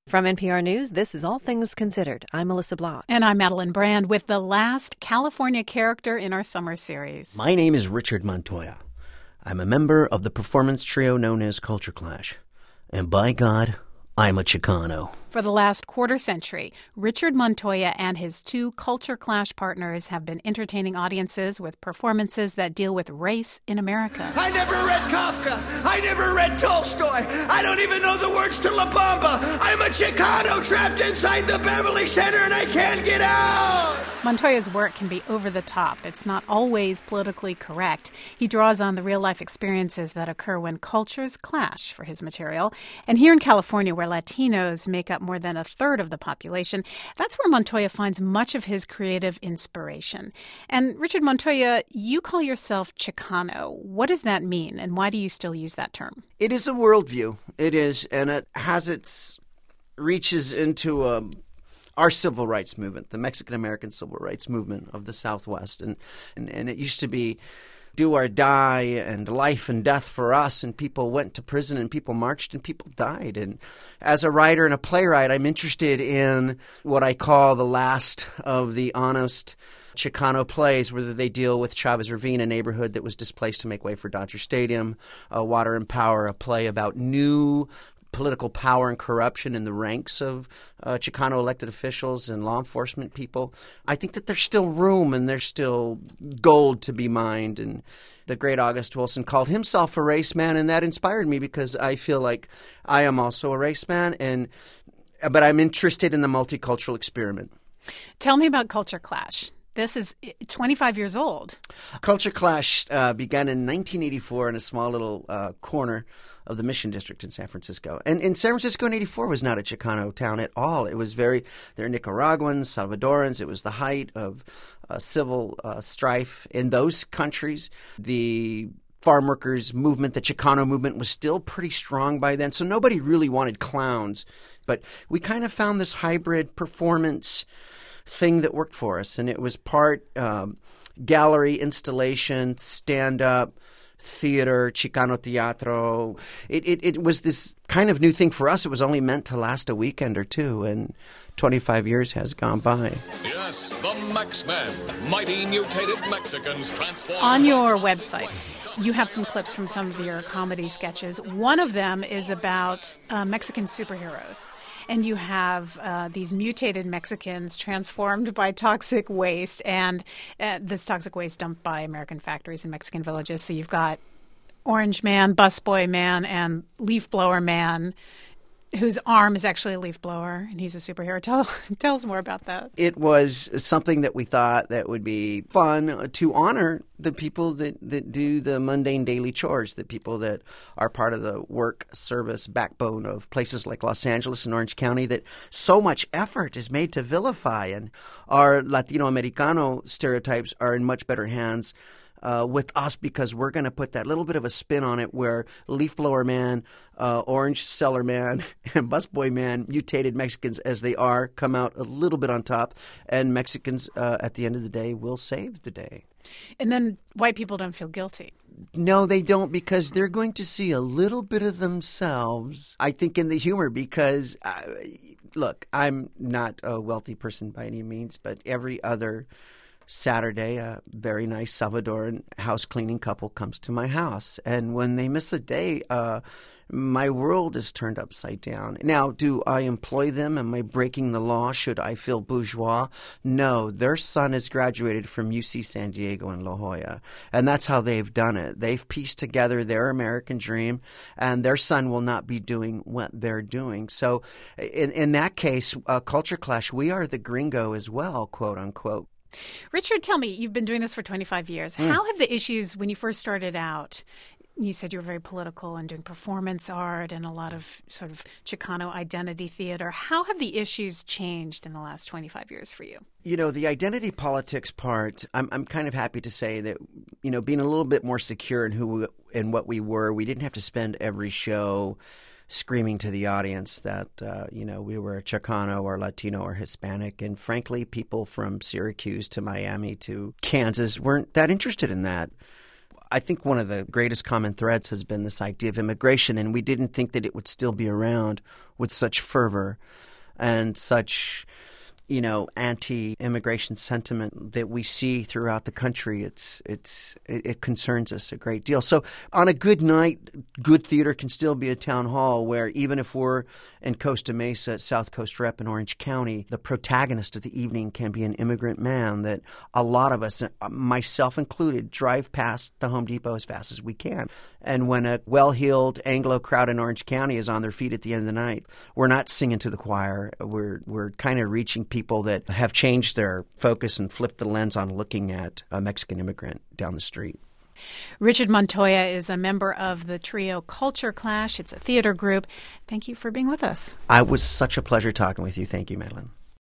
From NPR News, this is All Things Considered. I'm Melissa Block. And I'm Madeline Brand with the last California character in our summer series. My name is Richard Montoya. I'm a member of the performance trio known as Culture Clash. And by God, I'm a Chicano. For the last quarter century, Richard Montoya and his two Culture Clash partners have been entertaining audiences with performances that deal with race in America. I never read Kafka. I never read Tolstoy. I don't even know the words to La Bamba. I'm a Chicano trapped inside the Beverly Center and I can't get out. Montoya's work can be over the top. It's not always politically correct. He draws on the real-life experiences that occur when cultures clash for his material. And here in California, where Latinos make up more than a third of the population, that's where Montoya finds much of his creative inspiration. And Richard Montoya, you call yourself Chicano. What does that mean, and why do you still use that term? It is a worldview. It is, and it has its reaches into our civil rights movement, the Mexican-American civil rights movement of the Southwest. And it used to be do or die and life and death for us, and people went to prison and people marched and people died. And as a writer and a playwright, I'm interested in what I call the last of the honest Chicano plays, whether they deal with Chavez Ravine, a neighborhood that was displaced to make way for Dodger Stadium, Water and Power, a play about new political power and corruption in the ranks of Chicano elected officials and law enforcement people. I think that there's still room and there's still gold to be mined. And the great August Wilson called himself a race man, and that inspired me because I feel like I am also a race man, but I'm interested in the multicultural experiment. Tell me about Culture Clash. This is 25 years old. Culture Clash began in 1984 in a small little corner of the Mission District in San Francisco. And in San Francisco in 84 was not a Chicano town at all. It was they're Nicaraguans, Salvadorans. It was the height of civil strife in those countries. The farm workers movement, the Chicano movement, was still pretty strong by then. So nobody really wanted clowns. But we kind of found this hybrid performance thing that worked for us. And it was part gallery, installation, stand-up, theater, Chicano teatro. It was this kind of new thing for us. It was only meant to last a weekend or two, and 25 years has gone by. Yes, the Mex Men, mighty mutated Mexicans transformed. On your website, you have some clips from some of your comedy sketches. One of them is about Mexican superheroes. And you have these mutated Mexicans transformed by toxic waste, and this toxic waste dumped by American factories in Mexican villages. So you've got Orange Man, Busboy Man, and Leaf Blower Man, whose arm is actually a leaf blower, and he's a superhero. Tell us more about that. It was something that we thought that would be fun to honor the people that do the mundane daily chores, the people that are part of the work service backbone of places like Los Angeles and Orange County that so much effort is made to vilify. And our Latino-Americano stereotypes are in much better hands with us, because we're going to put that little bit of a spin on it where Leaf Blower Man, Orange Seller Man, and Busboy Man, mutated Mexicans as they are, come out a little bit on top, and Mexicans at the end of the day will save the day. And then white people don't feel guilty. No, they don't, because they're going to see a little bit of themselves, I think, in the humor, because, look, I'm not a wealthy person by any means, but every other Saturday, a very nice Salvadoran house cleaning couple comes to my house. And when they miss a day, my world is turned upside down. Now, do I employ them? Am I breaking the law? Should I feel bourgeois? No, their son has graduated from UC San Diego in La Jolla, and that's how they've done it. They've pieced together their American dream, and their son will not be doing what they're doing. So in that case, Culture Clash, we are the gringo as well, quote unquote. Richard, tell me, you've been doing this for 25 years. How have the issues, when you first started out, you said you were very political and doing performance art and a lot of sort of Chicano identity theater. How have the issues changed in the last 25 years for you? You know, the identity politics part, I'm kind of happy to say that, you know, being a little bit more secure in who and what we were, we didn't have to spend every show screaming to the audience that, we were Chicano or Latino or Hispanic. And frankly, people from Syracuse to Miami to Kansas weren't that interested in that. I think one of the greatest common threads has been this idea of immigration, and we didn't think that it would still be around with such fervor and such, anti-immigration sentiment that we see throughout the country. It concerns us a great deal. So on a good night, good theater can still be a town hall where even if we're in Costa Mesa at South Coast Rep in Orange County, the protagonist of the evening can be an immigrant man that a lot of us, myself included, drive past the Home Depot as fast as we can. And when a well-heeled Anglo crowd in Orange County is on their feet at the end of the night, we're not singing to the choir. We're kind of reaching people that have changed their focus and flipped the lens on looking at a Mexican immigrant down the street. Richard Montoya is a member of the trio Culture Clash. It's a theater group. Thank you for being with us. It was such a pleasure talking with you. Thank you, Madeline.